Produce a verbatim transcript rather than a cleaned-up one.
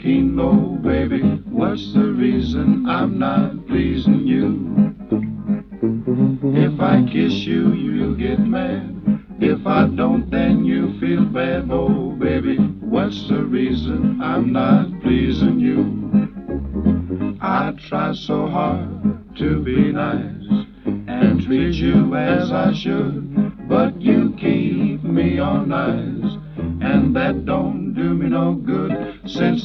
asking, oh baby, what's the reason I'm not pleasing you? If I kiss you, you get mad. If I don't, then you feel bad. Oh baby, what's the reason I'm not pleasing you? I try so hard to be nice and treat you as I should, but you keep me on nice, and that don't do me no good, since